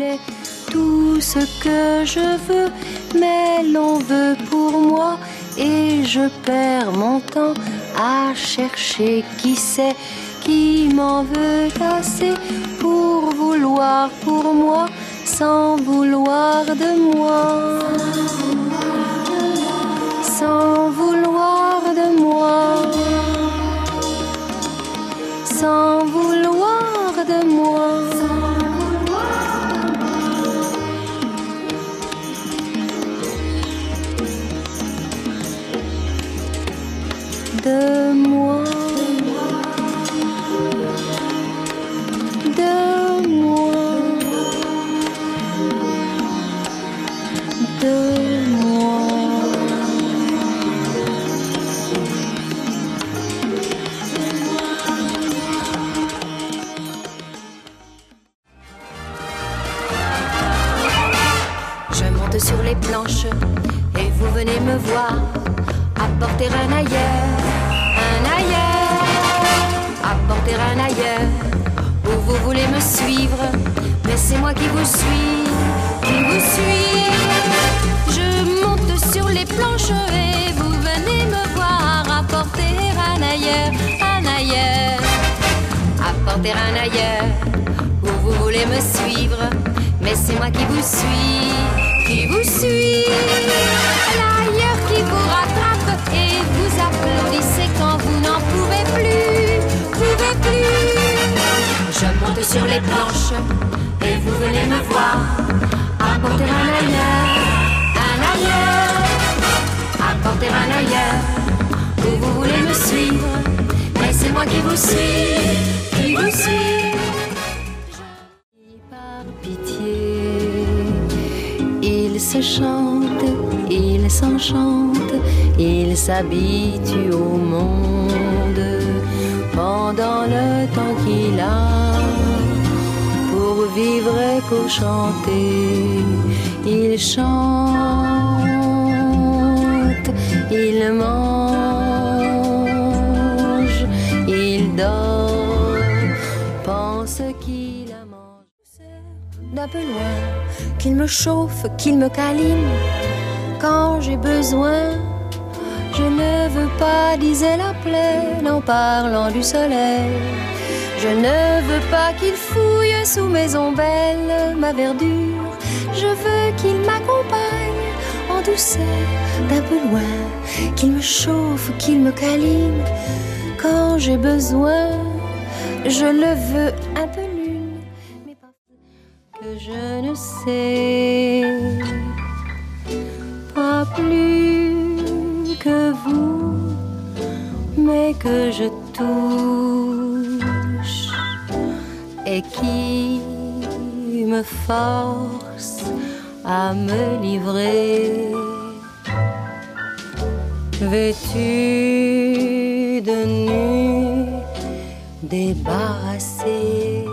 fais tout ce que je veux, mais l'on veut pour moi et je perds mon temps à chercher qui c'est qui m'en veut assez pour vouloir pour moi sans vouloir de moi, sans vouloir de moi, sans vouloir de moi. De moi, de moi, de moi. Je monte sur les planches et vous venez me voir apporter un ailleurs, apporter un ailleurs, où vous voulez me suivre, mais c'est moi qui vous suis, qui vous suis. Je monte sur les planches et vous venez me voir apporter un ailleurs, apporter un ailleurs, où vous voulez me suivre, mais c'est moi qui vous suis, qui vous suis. L'ailleurs qui vous rattrape et vous applaudissez quand vous n'en pouvez plus, pouvez plus. Je monte sur les planches et vous venez me voir apporter un ailleurs, apporter un ailleurs, où vous voulez me suivre, mais c'est moi qui vous suis, qui vous suis. Par pitié, il se chante, il s'enchante, il s'habitue au monde pendant le temps qu'il a pour vivre et pour chanter. Il chante, il mange, il dort, pense qu'il a mangé d'un peu loin, qu'il me chauffe, qu'il me câline quand j'ai besoin. Je ne veux pas diser la plaine en parlant du soleil. Je ne veux pas qu'il fouille sous mes ombelles ma verdure. Je veux qu'il m'accompagne en douceur d'un peu loin, qu'il me chauffe, qu'il me câline quand j'ai besoin. Je le veux un peu lune, mais pas que je ne sais pas plus que vous, mais que je touche et qui me force à me livrer. Vêtue de nuit, débarrassée